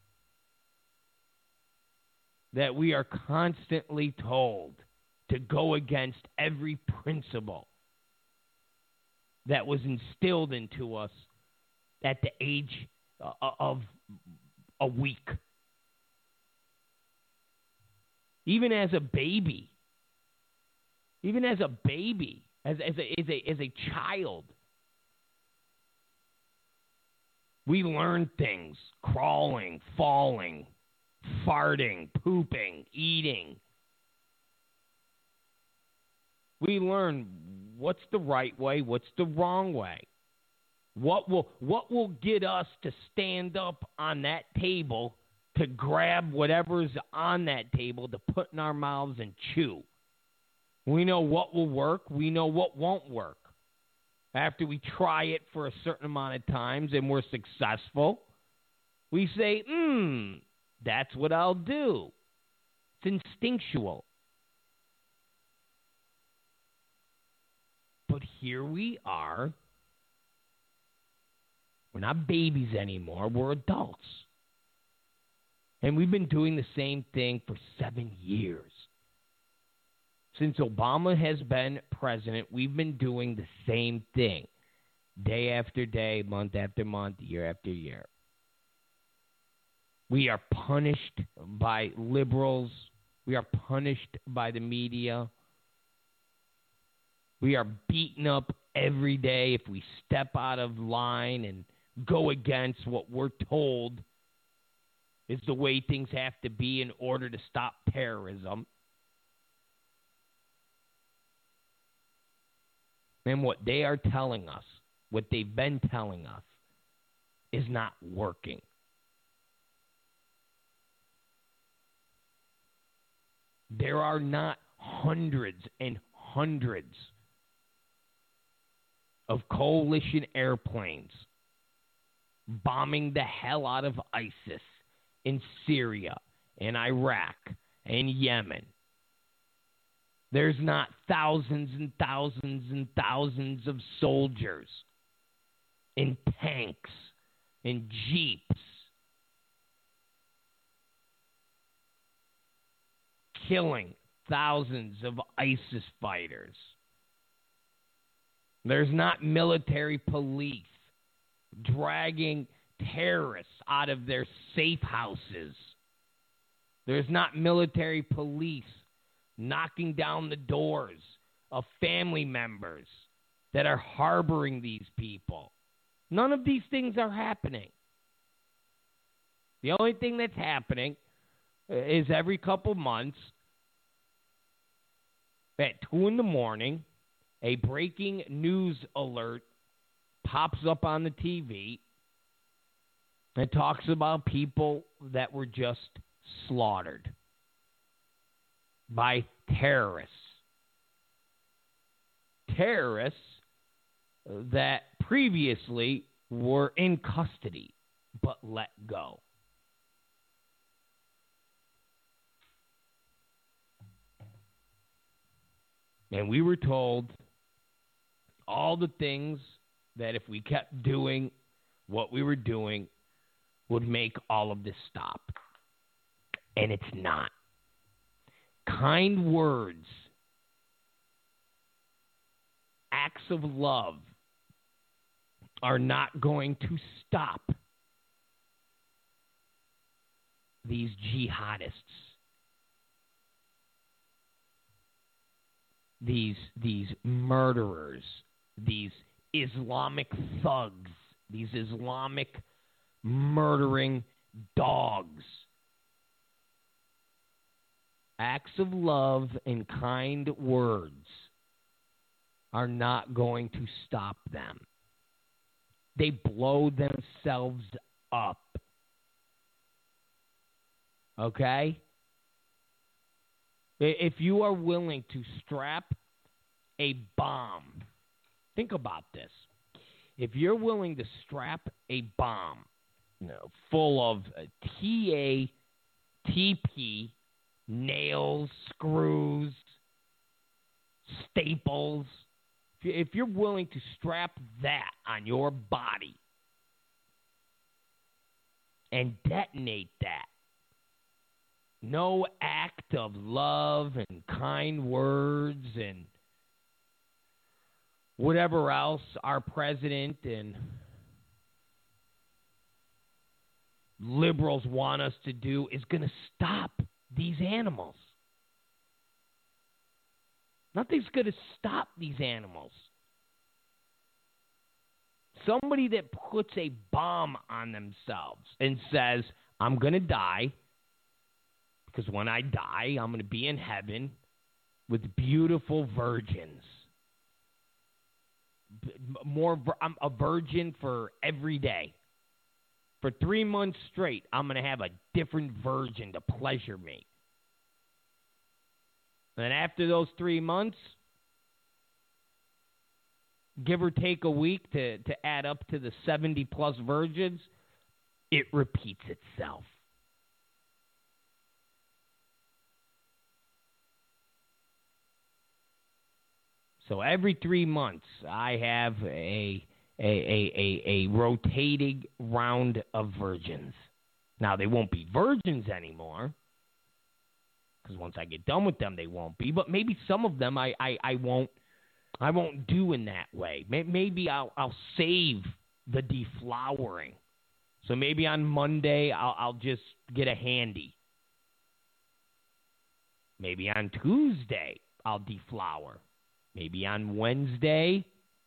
A: that we are constantly told to go against every principle that was instilled into us at the age of a week. Even as a baby, as a child, we learn things: crawling, falling, farting, pooping, eating. We learn what's the right way, what's the wrong way. What will get us to stand up on that table to grab whatever's on that table to put in our mouths and chew. We know what will work. We know what won't work. After we try it for a certain amount of times and we're successful, we say, that's what I'll do. It's instinctual. But here we are. We're not babies anymore. We're adults. And we've been doing the same thing for 7 years. Since Obama has been president, we've been doing the same thing. Day after day, month after month, year after year. We are punished by liberals. We are punished by the media. We are beaten up every day if we step out of line and go against what we're told is the way things have to be in order to stop terrorism. And what they are telling us, what they've been telling us, is not working. There are not hundreds and hundreds of coalition airplanes bombing the hell out of ISIS in Syria, in Iraq, and Yemen. There's not thousands and thousands and thousands of soldiers in tanks, in jeeps, killing thousands of ISIS fighters. There's not military police dragging terrorists out of their safe houses. There's not military police knocking down the doors of family members that are harboring these people. None of these things are happening. The only thing that's happening is every couple months at 2 a.m, a breaking news alert pops up on the TV and talks about people that were just slaughtered by terrorists. Terrorists that previously were in custody but let go. And we were told all the things that if we kept doing what we were doing would make all of this stop. And it's not. Kind words, acts of love are not going to stop these jihadists, these murderers, these Islamic thugs, these Islamic murdering dogs. Acts of love and kind words are not going to stop them. They blow themselves up. Okay? If you are willing to strap a bomb, think about this. If you're willing to strap a bomb, full of TP, nails, screws, staples, if you're willing to strap that on your body and detonate that, no act of love and kind words and whatever else our president and liberals want us to do is going to stop these animals. Nothing's going to stop these animals. Somebody that puts a bomb on themselves and says, I'm going to die because when I die, I'm going to be in heaven with beautiful virgins. I'm a virgin for every day. For 3 months straight, I'm going to have a different virgin to pleasure me. And after those 3 months, give or take a week to add up to the 70-plus virgins, it repeats itself. So every 3 months, I have a rotating round of virgins. Now, they won't be virgins anymore, because once I get done with them, they won't be. But maybe some of them I won't do in that way. Maybe I'll save the deflowering. So maybe on Monday I'll just get a handy. Maybe on Tuesday I'll deflower. Maybe on Wednesday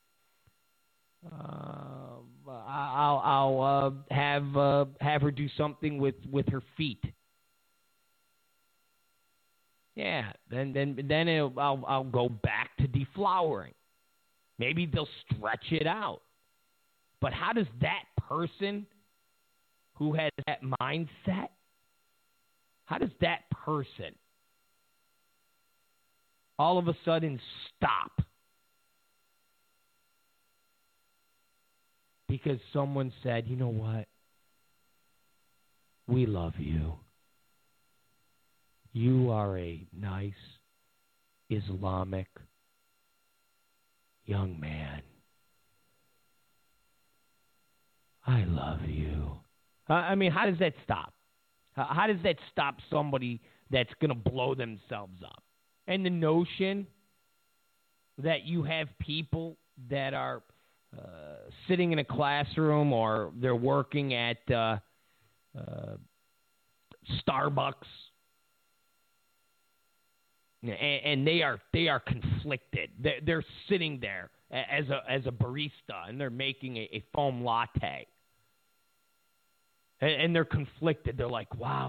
A: I'll have her do something with her feet. Yeah, then I'll go back to deflowering. Maybe they'll stretch it out. But how does that person who has that mindset, how does that person all of a sudden stop because someone said, you know what? We love you. You are a nice Islamic young man. I love you. I mean, how does that stop? How does that stop somebody that's going to blow themselves up? And the notion that you have people that are sitting in a classroom or they're working at Starbucks, and they are conflicted. They're sitting there as a barista, and they're making a foam latte, and they're conflicted. They're like, wow,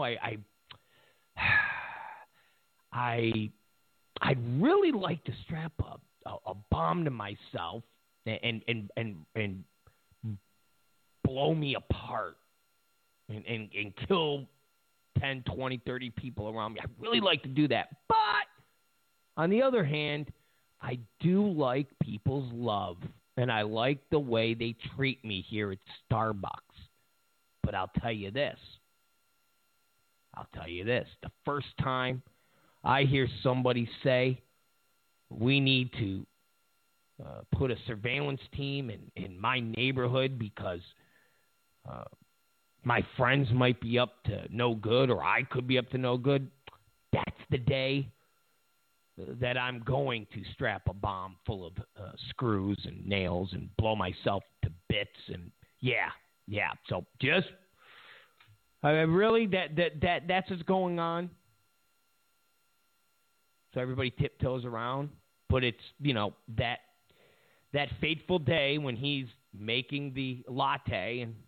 A: I'd really like to strap a bomb to myself and blow me apart and kill 10, 20, 30 people around me. I'd really like to do that. But on the other hand, I do like people's love, and I like the way they treat me here at Starbucks. But I'll tell you this. The first time I hear somebody say, we need to put a surveillance team in my neighborhood because my friends might be up to no good or I could be up to no good, that's the day that I'm going to strap a bomb full of screws and nails and blow myself to bits. And yeah. So just really that's what's going on. So everybody tiptoes around, but it's that fateful day when he's making the latte and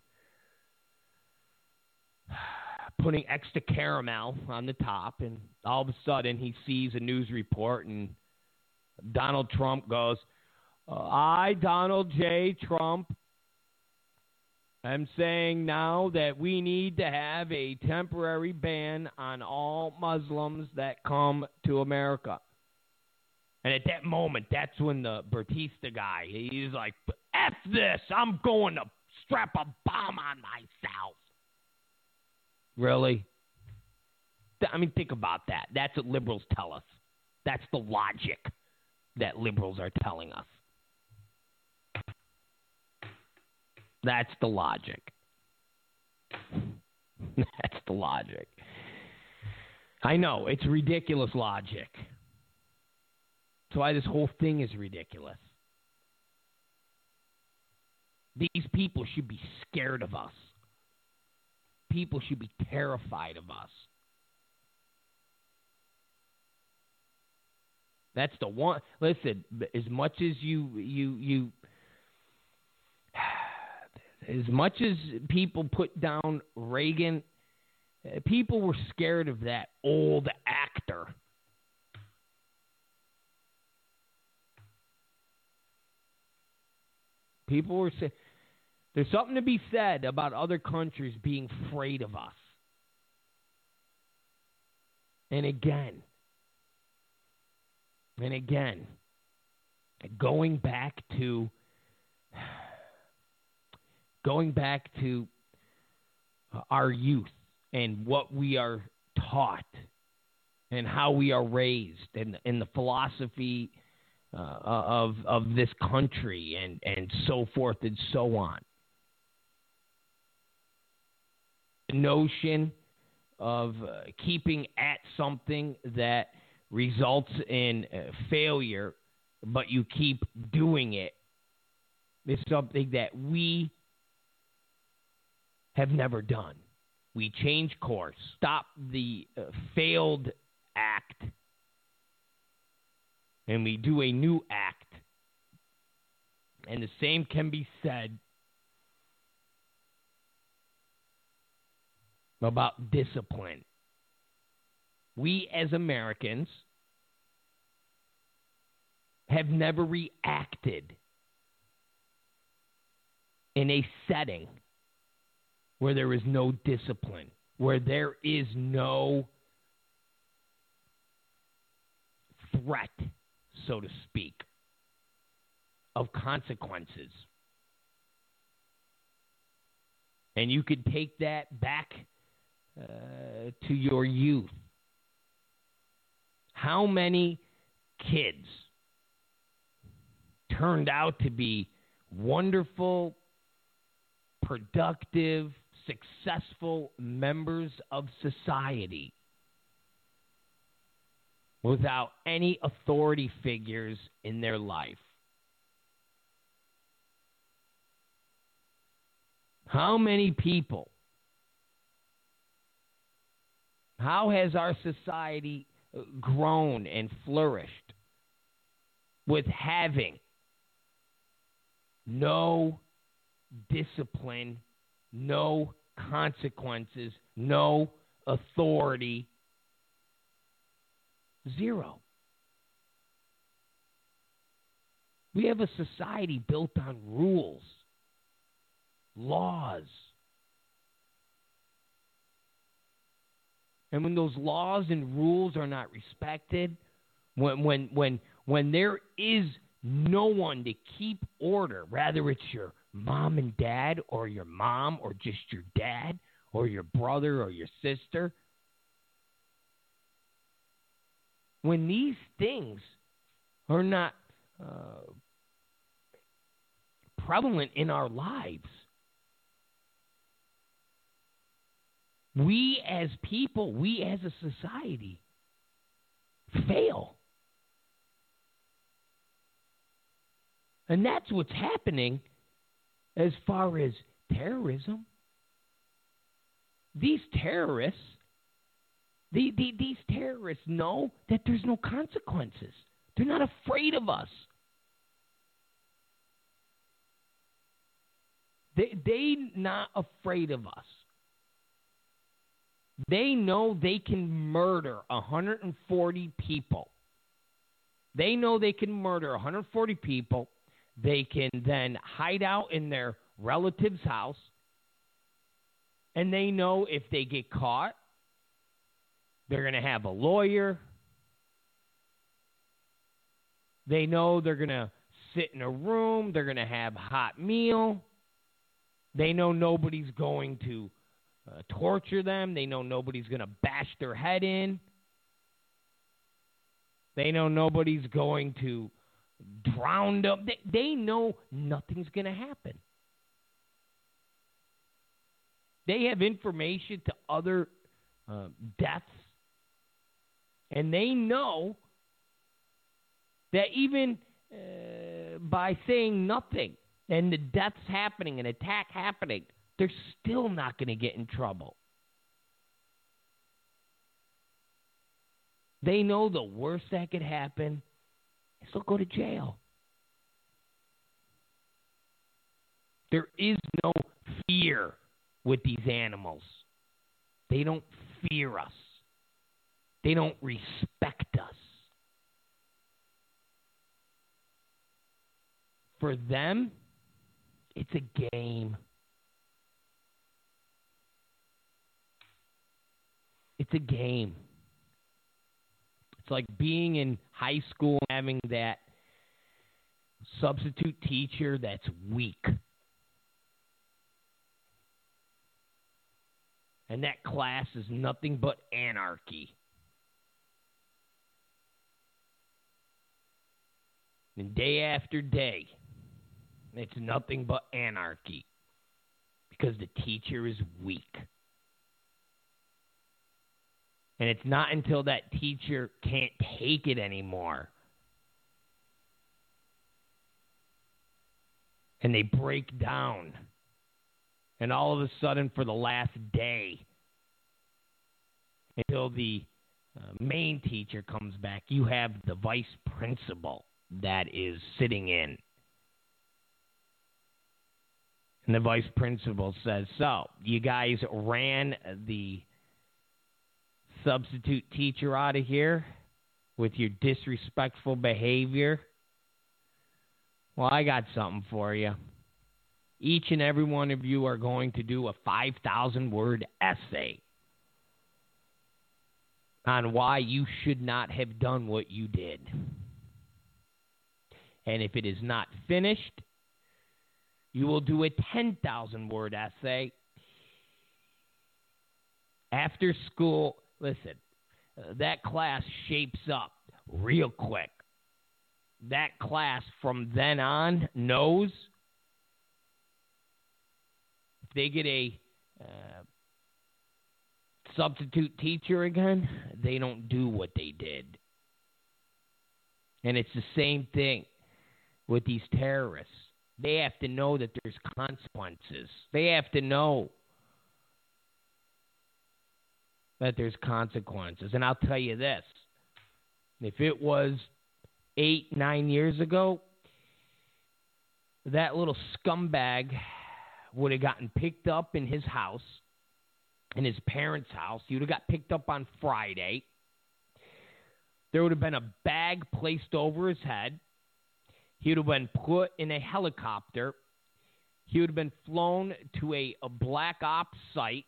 A: putting extra caramel on the top, and all of a sudden he sees a news report and Donald Trump goes, I, Donald J. Trump, I'm saying now that we need to have a temporary ban on all Muslims that come to America. And at that moment, that's when the Batista guy, he's like, F this, I'm going to strap a bomb on myself. Really? I mean, think about that. That's what liberals tell us. That's the logic that liberals are telling us. That's the logic. That's the logic. I know, it's ridiculous logic. That's why this whole thing is ridiculous. These people should be scared of us. People should be terrified of us. That's the one. Listen, as much as as much as people put down Reagan, people were scared of that old actor. People were saying, there's something to be said about other countries being afraid of us. And again, going back to our youth and what we are taught and how we are raised and the philosophy of this country and so forth and so on. The notion of keeping at something that results in failure, but you keep doing it, is something that we have never done. We change course, stop the failed act, and we do a new act. And the same can be said about discipline. We as Americans have never reacted in a setting where there is no discipline, where there is no threat, so to speak, of consequences. And you could take that back to your youth. How many kids turned out to be wonderful, productive, successful members of society without any authority figures in their life? How many people? How has our society grown and flourished with having no discipline, no consequences, no authority? Zero. We have a society built on rules, laws. And when those laws and rules are not respected, when there is no one to keep order, rather it's your mom and dad or your mom or just your dad or your brother or your sister, when these things are not prevalent in our lives, we as people, we as a society, fail. And that's what's happening as far as terrorism. These terrorists, these terrorists know that there's no consequences. They're not afraid of us. They're not afraid of us. They know they can murder 140 people. They know they can murder 140 people. They can then hide out in their relative's house And they know if they get caught, they're going to have a lawyer. They know they're going to sit in a room. They're going to have a hot meal. They know nobody's going to torture them. They know nobody's going to bash their head in. They know nobody's going to drown them. They know nothing's going to happen. They have information to other deaths. And they know that even by saying nothing and the deaths happening, an attack happening, they're still not going to get in trouble. They know the worst that could happen is they'll go to jail. There is no fear with these animals. They don't fear us. They don't respect us. For them, it's a game. It's a game. It's like being in high school and having that substitute teacher that's weak. And that class is nothing but anarchy. And day after day, it's nothing but anarchy because the teacher is weak. And it's not until that teacher can't take it anymore and they break down. And all of a sudden, for the last day, until the main teacher comes back, you have the vice principal that is sitting in. And the vice principal says, so, you guys ran the substitute teacher out of here with your disrespectful behavior? Well, I got something for you. Each and every one of you are going to do a 5,000-word essay on why you should not have done what you did. And if it is not finished, you will do a 10,000-word essay after school. Listen, that class shapes up real quick. That class from then on knows if they get a substitute teacher again, they don't do what they did. And it's the same thing with these terrorists. They have to know that there's consequences. They have to know that there's consequences. And I'll tell you this. If it was 8-9 years ago, that little scumbag would have gotten picked up in his house, in his parents' house. He would have got picked up on Friday. There would have been a bag placed over his head. He would have been put in a helicopter. He would have been flown to a black ops site.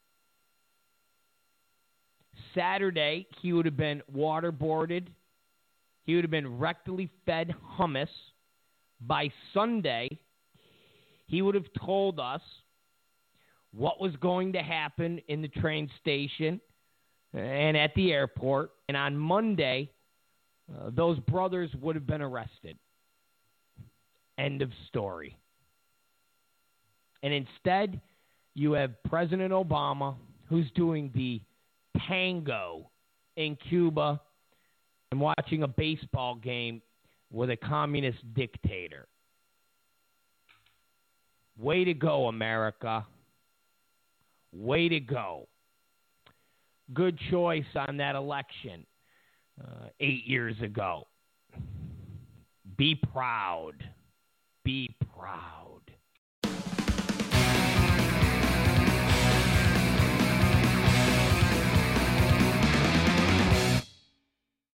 A: Saturday, he would have been waterboarded. He would have been rectally fed hummus. By Sunday, he would have told us what was going to happen in the train station and at the airport. And on Monday, those brothers would have been arrested. End of story. And instead, you have President Obama, who's doing the tango in Cuba and watching a baseball game with a communist dictator. Way to go, America. Way to go. Good choice on that election 8 years ago. Be proud. Be proud.